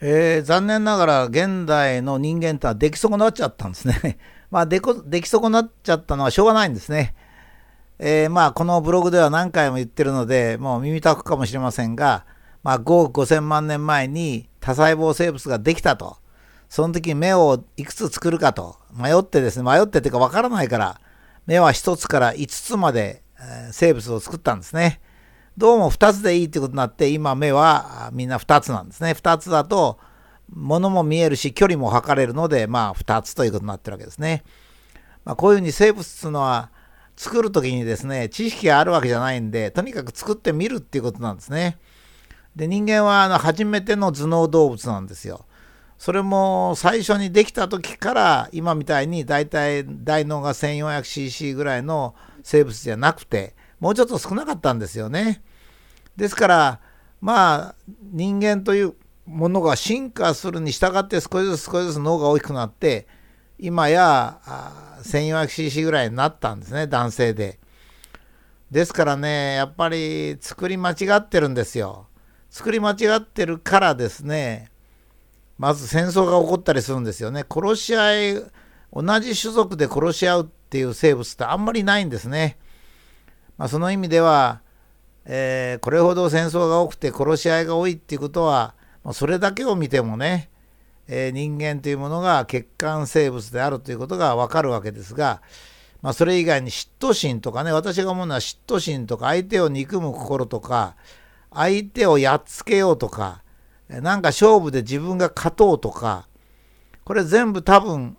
残念ながら現代の人間ってのは出来損なっちゃったんですね。出来損なっちゃったのはしょうがないんですね。このブログでは何回も言ってるので、もう耳たくかもしれませんが、5億5000万年前に多細胞生物ができたと。その時目をいくつ作るかと。迷ってっていうか分からないから、目は1つから5つまで生物を作ったんですね。どうも2つでいいってことになって、今目はみんな2つなんですね。2つだと物も見えるし距離も測れるので、2つということになってるわけですね。こういうふうに生物っていうのは作るときにですね、知識があるわけじゃないんで、とにかく作ってみるっていうことなんですね。で、人間は初めての頭脳動物なんですよ。それも最初にできた時から今みたいにだいたい大脳が 1400cc ぐらいの生物じゃなくて、もうちょっと少なかったんですよね。ですから人間というものが進化するに従って少しずつ脳が大きくなって、今や1400cc ぐらいになったんですね、男性で。ですからね、やっぱり作り間違ってるんですよ。作り間違ってるからですね、まず戦争が起こったりするんですよね。殺し合い、同じ種族で殺し合うっていう生物ってあんまりないんですね。その意味では、これほど戦争が多くて殺し合いが多いっていうことは、それだけを見てもね、人間というものが欠陥生物であるということがわかるわけですが、それ以外に嫉妬心とかね、私が思うのは嫉妬心とか、相手を憎む心とか、相手をやっつけようとか、なんか勝負で自分が勝とうとか、これ全部多分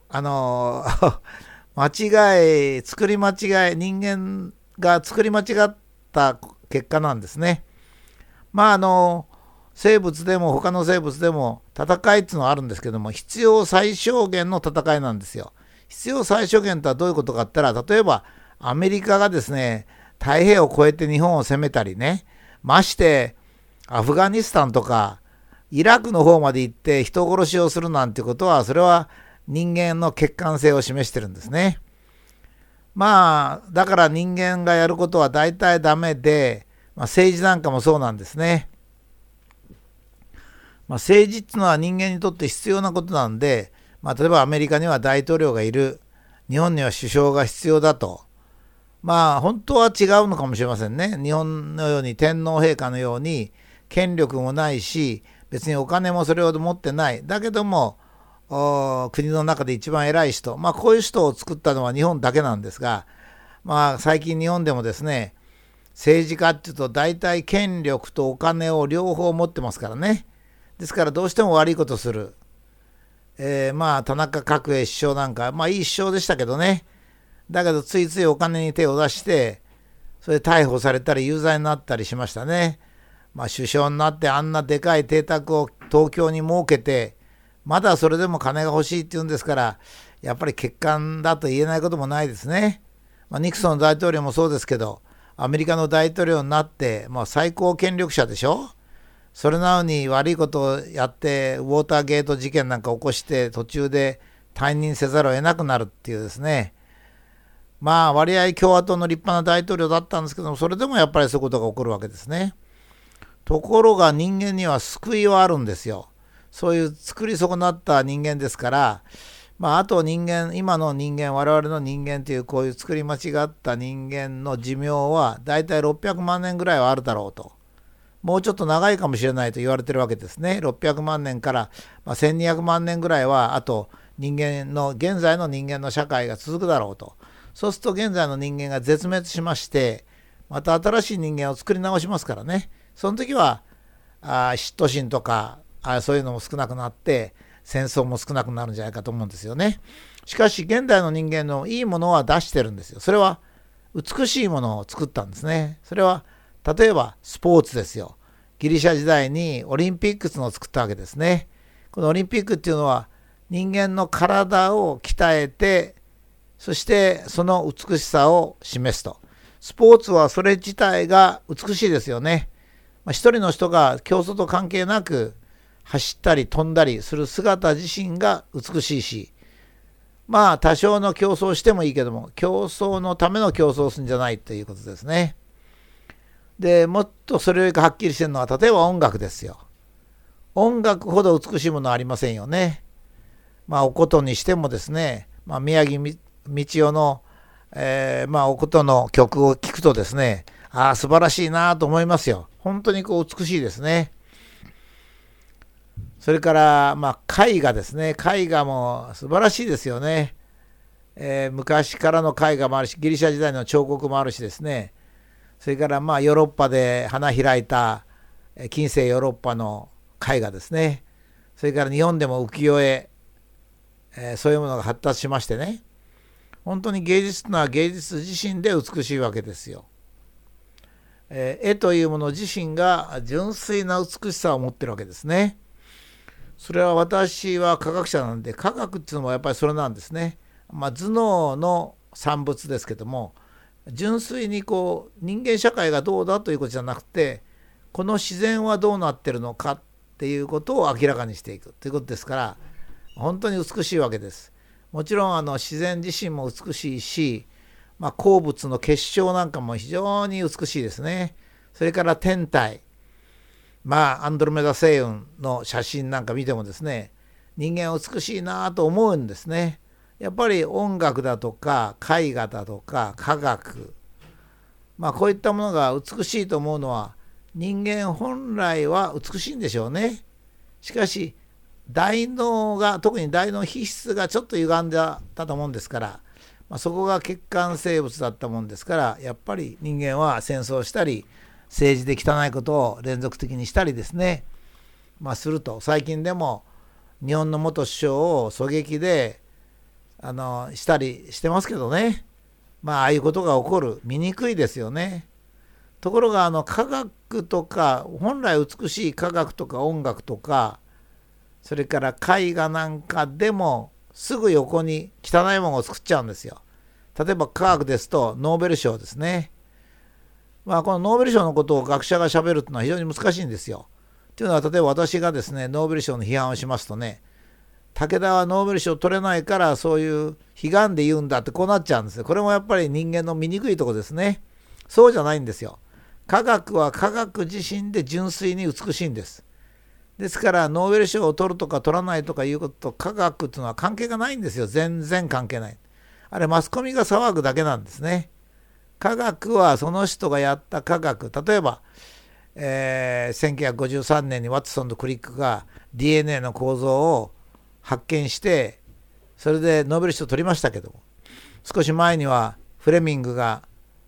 作り間違い、人間が作り間違った結果なんですね。生物でも他の生物でも戦いっていうのはあるんですけども、必要最小限の戦いなんですよ。必要最小限とはどういうことかって言ったら、例えばアメリカがですね、太平洋を越えて日本を攻めたりね、ましてアフガニスタンとかイラクの方まで行って人殺しをするなんてことは、それは人間の欠陥性を示してるんですね。だから人間がやることは大体ダメで、政治なんかもそうなんですね。政治っていうのは人間にとって必要なことなんで、例えばアメリカには大統領がいる、日本には首相が必要だと。本当は違うのかもしれませんね。日本のように天皇陛下のように権力もないし、別にお金もそれほど持ってない。だけども、国の中で一番偉い人。こういう人を作ったのは日本だけなんですが、最近日本でもですね、政治家っていうと大体権力とお金を両方持ってますからね。ですからどうしても悪いことする。田中角栄首相なんか、いい首相でしたけどね。だけどついついお金に手を出して、それで逮捕されたり有罪になったりしましたね。首相になってあんなでかい邸宅を東京に設けて、まだそれでも金が欲しいって言うんですから、やっぱり欠陥だと言えないこともないですね。ニクソン大統領もそうですけど、アメリカの大統領になって、最高権力者でしょ。それなのに悪いことをやってウォーターゲート事件なんか起こして途中で退任せざるを得なくなるっていうですね、割合共和党の立派な大統領だったんですけども、それでもやっぱりそういうことが起こるわけですね。ところが人間には救いはあるんですよ。そういう作り損なった人間ですから、あと今の人間、我々の人間というこういう作り間違った人間の寿命はだいたい600万年ぐらいはあるだろうと。もうちょっと長いかもしれないと言われてるわけですね。600万年から1200万年ぐらいは、あと現在の人間の社会が続くだろうと。そうすると現在の人間が絶滅しまして、また新しい人間を作り直しますからね。その時は嫉妬心とかそういうのも少なくなって、戦争も少なくなるんじゃないかと思うんですよね。しかし現代の人間のいいものは出してるんですよ。それは美しいものを作ったんですね。それは例えばスポーツですよ。ギリシャ時代にオリンピックっていうのを作ったわけですね。このオリンピックっていうのは人間の体を鍛えて、そしてその美しさを示すと。スポーツはそれ自体が美しいですよね。一人の人が競争と関係なく走ったり飛んだりする姿自身が美しいし、多少の競争してもいいけども、競争のための競争をするんじゃないということですね。で、もっとそれよりかはっきりしてるのは、例えば音楽ですよ。 音楽ほど美しいものはありませんよね。お琴にしてもですね、宮城道夫の、お琴の曲を聴くとですね、素晴らしいなと思いますよ。本当に美しいですね。それから絵画ですね。絵画も素晴らしいですよね。昔からの絵画もあるし、ギリシャ時代の彫刻もあるしですね。それからヨーロッパで花開いた近世ヨーロッパの絵画ですね。それから日本でも浮世絵、そういうものが発達しましてね。本当に芸術というのは芸術自身で美しいわけですよ。絵というもの自身が純粋な美しさを持ってるわけですね。それは私は科学者なんで、科学っていうのもやっぱりそれなんですね。頭脳の産物ですけども、純粋に人間社会がどうだということじゃなくて、この自然はどうなってるのかっていうことを明らかにしていくということですから、本当に美しいわけです。もちろん自然自身も美しいし、鉱物の結晶なんかも非常に美しいですね。それから天体、アンドロメダ星雲の写真なんか見てもですね、人間は美しいなと思うんですね。やっぱり音楽だとか絵画だとか科学、こういったものが美しいと思うのは、人間本来は美しいんでしょうね。しかし大脳が、特に大脳皮質がちょっと歪んでたと思うんですから、そこが欠陥生物だったもんですから、やっぱり人間は戦争したり政治で汚いことを連続的にしたりですね、すると、最近でも日本の元首相を狙撃でしたりしてますけどね。ああいうことが起こる、醜いですよね。ところが科学とか、本来美しい科学とか音楽とか、それから絵画なんかでもすぐ横に汚いものを作っちゃうんですよ。例えば科学ですとノーベル賞ですね。このノーベル賞のことを学者がしゃべるというのは非常に難しいんですよ。というのは、例えば私がですね、ノーベル賞の批判をしますとね、武田はノーベル賞取れないからそういう悲願で言うんだってこうなっちゃうんですよ。これもやっぱり人間の醜いところですね。そうじゃないんですよ。科学は科学自身で純粋に美しいんです。ですからノーベル賞を取るとか取らないとかいうことと科学っていうのは関係がないんですよ。全然関係ない。あれマスコミが騒ぐだけなんですね。科学はその人がやった科学、例えば、1953年にワトソンとクリックが DNA の構造を発見して、それでノーベル賞を取りましたけども、少し前にはフレミングが、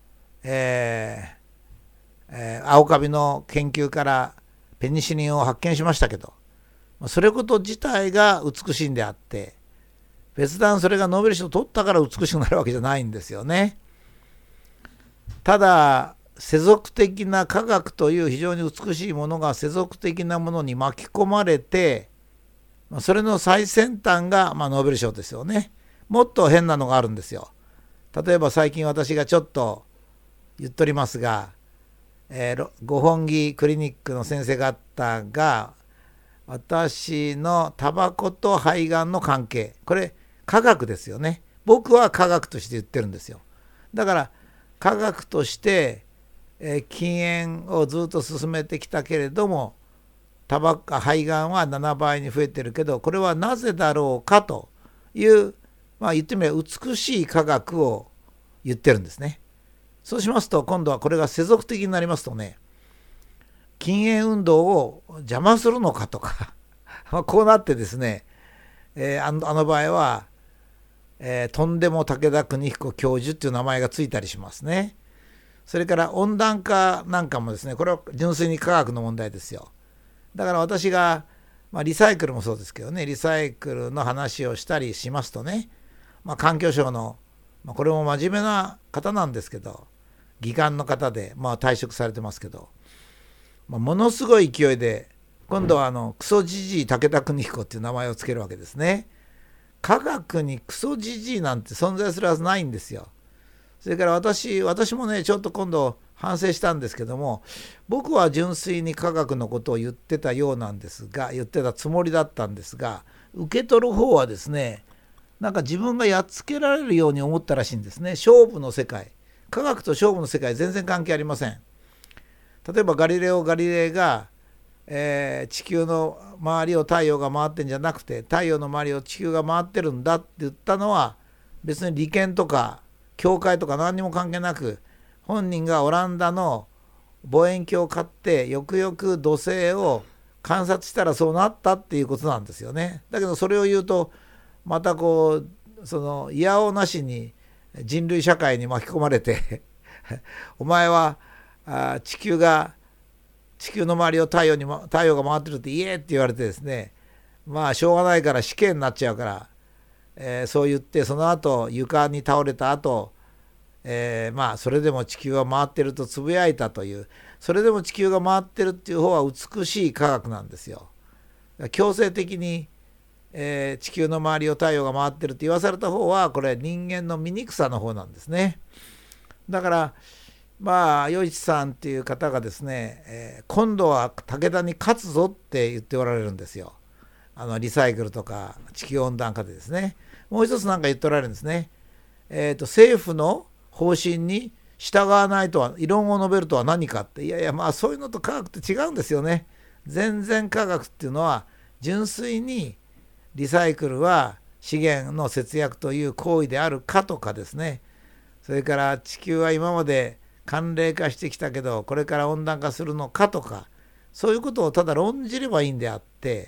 青カビの研究からペニシリンを発見しましたけど、それこと自体が美しいんであって、別段それがノーベル賞を取ったから美しくなるわけじゃないんですよね。ただ世俗的な科学という非常に美しいものが世俗的なものに巻き込まれて、それの最先端がノーベル賞ですよね。もっと変なのがあるんですよ。例えば最近私がちょっと言っておりますが、五本木クリニックの先生方が私のタバコと肺がんの関係、これ科学ですよね。僕は科学として言ってるんですよ。だから科学として、禁煙をずっと進めてきたけれども、肺がんは7倍に増えてるけど、これはなぜだろうかという、言ってみれば美しい科学を言ってるんですね。そうしますと、今度はこれが世俗的になりますとね、禁煙運動を邪魔するのかとかこうなってですね、あの場合は、とんでも武田邦彦教授っていう名前がついたりしますね。それから温暖化なんかもですね、これは純粋に科学の問題ですよ。だから私が、リサイクルもそうですけどね、リサイクルの話をしたりしますとね、環境省の、これも真面目な方なんですけど、技官の方で、退職されてますけど、ものすごい勢いで今度はクソじじい武田邦彦っていう名前をつけるわけですね。科学にクソじじいなんて存在するはずないんですよ。それから私もね、ちょっと今度反省したんですけども、僕は純粋に科学のことを言ってたようなんですが、言ってたつもりだったんですが、受け取る方はですね、なんか自分がやっつけられるように思ったらしいんですね。勝負の世界、科学と勝負の世界全然関係ありません。例えばガリレオ・ガリレイが、 地球の周りを太陽が回ってんじゃなくて、太陽の周りを地球が回ってるんだって言ったのは、別に利権とか教会とか何にも関係なく、本人がオランダの望遠鏡を買ってよくよく土星を観察したらそうなったっていうことなんですよね。だけどそれを言うとまたこうそのいやおうなしに人類社会に巻き込まれてお前は地球の周りを太陽が回ってるって言えって言われてですね、まあしょうがないから死刑になっちゃうから、そう言ってその後床に倒れた後、まあそれでも地球は回ってるとつぶやいたという、それでも地球が回ってるっていう方は美しい科学なんですよ。強制的に、地球の周りを太陽が回ってるって言わされた方はこれ人間の醜さの方なんですね。だからまあ余一さんっていう方がですね、今度は武田に勝つぞって言っておられるんですよ。リサイクルとか地球温暖化でですね。もう一つなんか言っておられるんですね。政府の方針に従わないとは、異論を述べるとは何かって、いやいや、まあそういうのと科学って違うんですよね。全然科学っていうのは純粋にリサイクルは資源の節約という行為であるかとかですね、それから地球は今まで寒冷化してきたけどこれから温暖化するのかとか、そういうことをただ論じればいいんであって、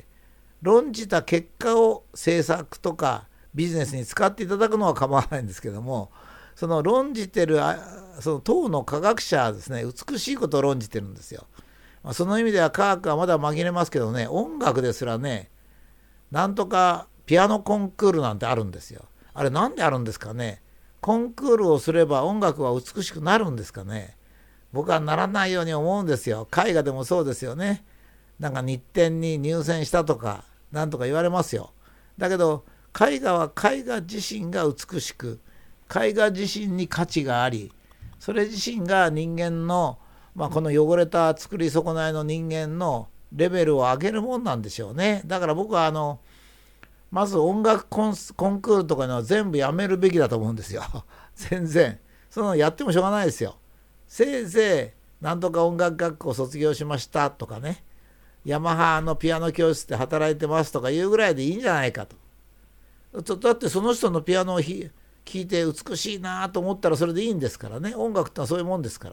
論じた結果を政策とかビジネスに使っていただくのは構わないんですけども、その論じてるその当の科学者はですね、美しいことを論じてるんですよ。その意味では科学はまだ紛れますけどね、音楽ですらね、なんとかピアノコンクールなんてあるんですよ。あれなんであるんですかね。コンクールをすれば音楽は美しくなるんですかね。僕はならないように思うんですよ。絵画でもそうですよね。なんか日展に入選したとかなんとか言われますよ。だけど絵画は絵画自身が美しく、絵画自身に価値があり、それ自身が人間の、この汚れた作り損ないの人間のレベルを上げるもんなんでしょうね。だから僕はまず音楽コンクールとかのは全部やめるべきだと思うんですよ。全然そのやってもしょうがないですよ。せいぜいなんとか音楽学校卒業しましたとかね、ヤマハのピアノ教室で働いてますとかいうぐらいでいいんじゃないかと。だってその人のピアノを聴いて美しいなと思ったらそれでいいんですからね。音楽ってのはそういうもんですから。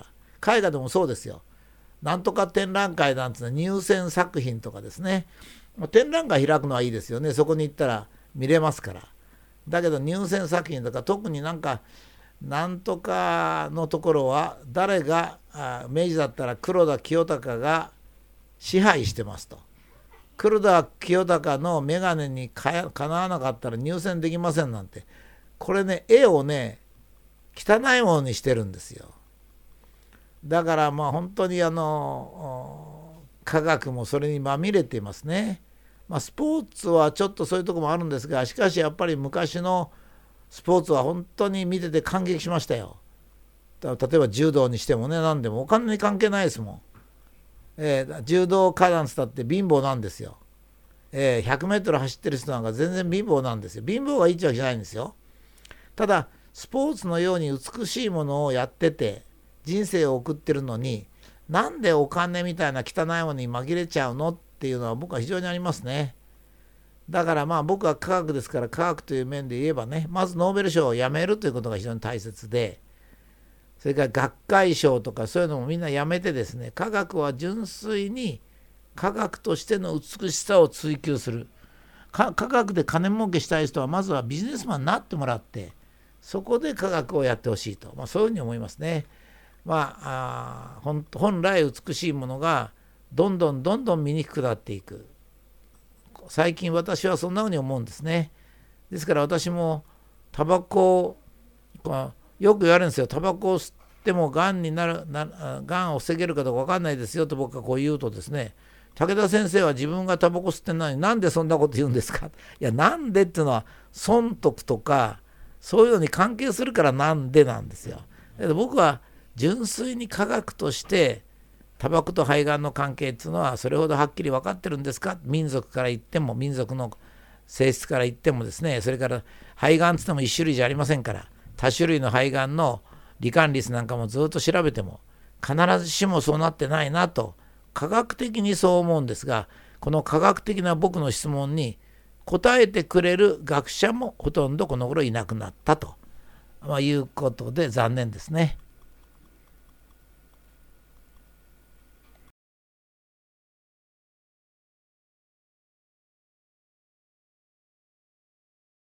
絵画でもそうですよ。なんとか展覧会なんてのは入選作品とかですね、展覧会開くのはいいですよね。そこに行ったら見れますから。だけど入選作品とか特になんとかのところは誰が明治だったら黒田清隆が支配してますと。黒田清隆の眼鏡にかなわなかったら入選できませんなんて、これね、絵をね汚いものにしてるんですよ。だから本当に科学もそれにまみれていますね。スポーツはちょっとそういうところもあるんですが、しかしやっぱり昔のスポーツは本当に見てて感激しましたよ。例えば柔道にしてもね、何でもお金に関係ないですもん。柔道家なんつったって貧乏なんですよ。100メートル走ってる人なんか全然貧乏なんですよ。貧乏がいいってわけじゃないんですよ。ただスポーツのように美しいものをやってて人生を送ってるのに、なんでお金みたいな汚いものに紛れちゃうのっていうのは僕は非常にありますね。だから僕は科学ですから、科学という面で言えばね、まずノーベル賞をやめるということが非常に大切で、それから学会賞とかそういうのもみんなやめてですね、科学は純粋に科学としての美しさを追求する。科学で金儲けしたい人はまずはビジネスマンになってもらって、そこで科学をやってほしいと、そういうふうに思いますね。本来美しいものがどんどん醜くなっていく。最近私はそんなふうに思うんですね。ですから私もタバコをよく言われるんですよ。タバコを吸ってもがんを防げるかどうか分かんないですよと僕がこう言うとですね、武田先生は自分がタバコ吸ってないのになんでそんなこと言うんですか。いや、なんでっていうのは損得とかそういうのに関係するからなんでなんですよ。だけど僕は純粋に科学としてタバコと肺がんの関係っていうのはそれほどはっきり分かってるんですか。民族から言っても、民族の性質から言ってもですね、それから肺がんって言っても一種類じゃありませんから、多種類の肺がんの罹患率なんかもずっと調べても必ずしもそうなってないなと、 科学的にそう思うんですが、この科学的な僕の質問に答えてくれる学者もほとんどこの頃いなくなったと、いうことで残念ですね。